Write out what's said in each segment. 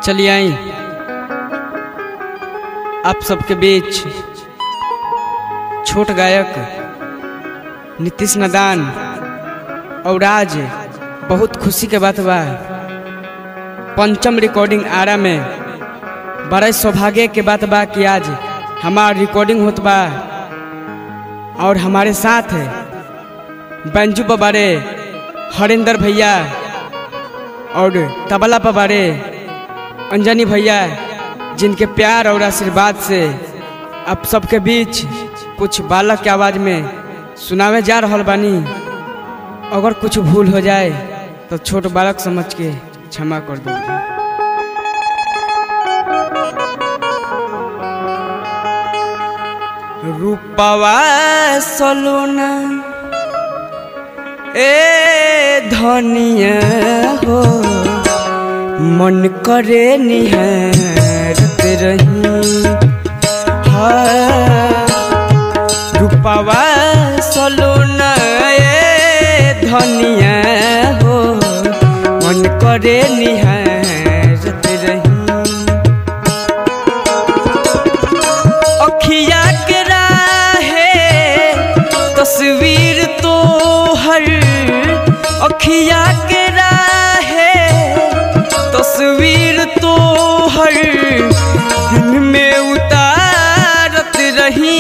चलिए आई आप सबके बीच छोट गायक नीतीश नादान। और आज बहुत खुशी के बात बा, पंचम रिकॉर्डिंग आरा में बड़े सौभाग्य के बात बा कि आज हमार रिकॉर्डिंग होत बा। और हमारे साथ बैंजू बारे हरिंदर भैया और तबला बारे अंजनी भैया, जिनके प्यार और आशीर्वाद से आप सबके बीच कुछ बालक के आवाज़ में सुनावे जा रहल बानी। अगर कुछ भूल हो जाए तो छोट बालक समझ के क्षमा कर दो। रूपवा सलोना ए धनिया हो, मन करे निहारत रही। रूपवा सलोना ए धनिया हो, मन करे निहारत रही। अखिया के राहे तस्वीर तो हर, अखिया के राहे तस्वीर तो हर दिन में उतारत रही।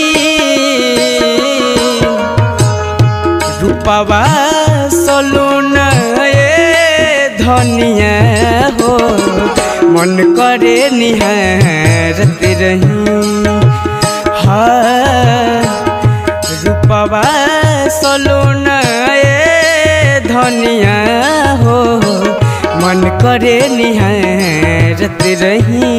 रूपवा सलोना ए धनिया हो, मन करे निहारत रही। रूपवा सलोना ए धनिया हो, मन करे निहारत रही।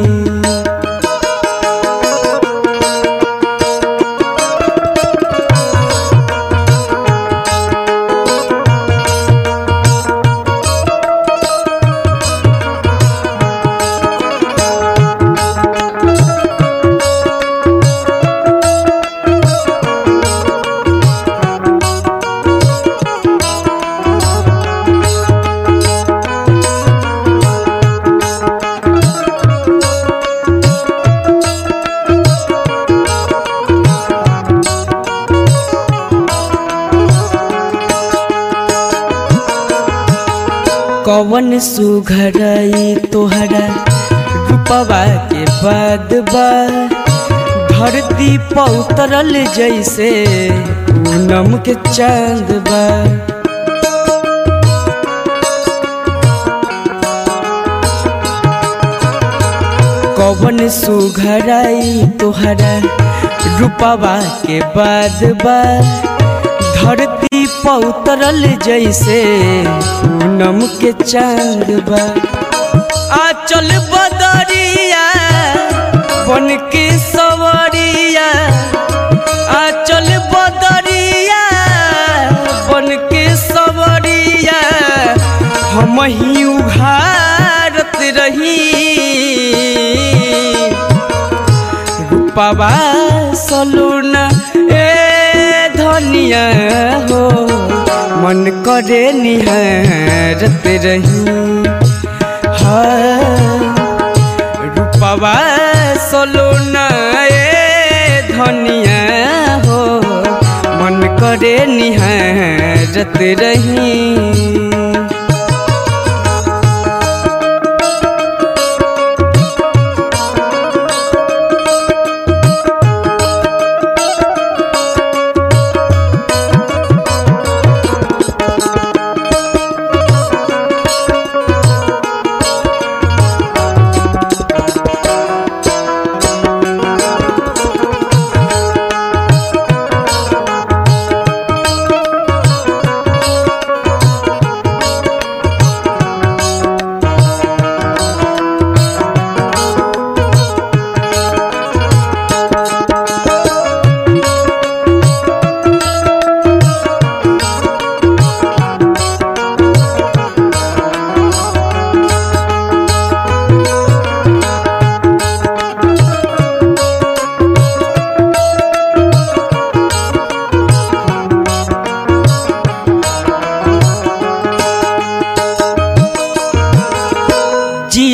कवन सुघरई तोहरा रूपवा के बाद बा, धरती पर उतरल जैसे पूनम के चांद बा। कवन सुघरई तोहरा रूपवा के बाद बा, धरती पर उतरल जैसे पूनम के चांद बा। आचल बदरिया बन के सवरिया, आचल बदरिया बन के सवरिया, हम ही उघारत रही। रूपवा सलोना ए धनिया हो, मन करे निहारत रही। रूपवा सलोना ए धनिया हो, मन करे निहारत रही।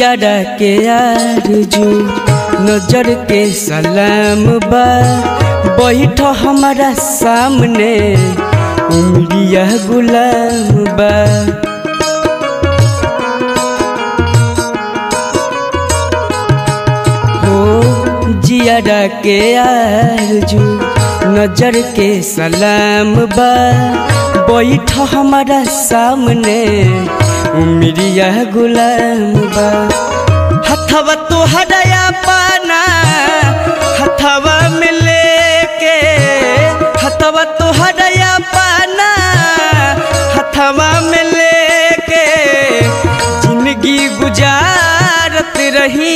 जियारा के आरजू नजर के सलाम बा बैठ हमारा सामने उमरिया गुलाम बा। जियारा के आरजू नजर के सलाम बा बैठ हमारा सामने उमरिया गुलाम बा। हथवा तोहरा पाना हथवा में लेके हथवा तोहरा पाना हथवा में लेके जिंदगी गुजारत रही।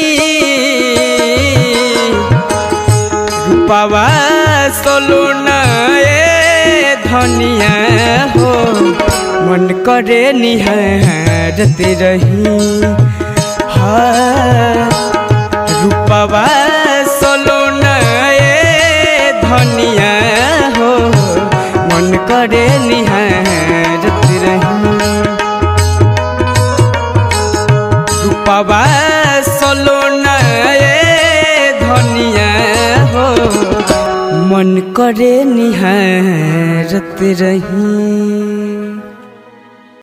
रूपावा सोलूना ए धनिया हो मन करे निहारत रही। हाँ रूपावा सोलूना ए धनिया हो मन करे निहारत रही। रूपावा सोलूना ए धनिया हो मन करे निहारत रही।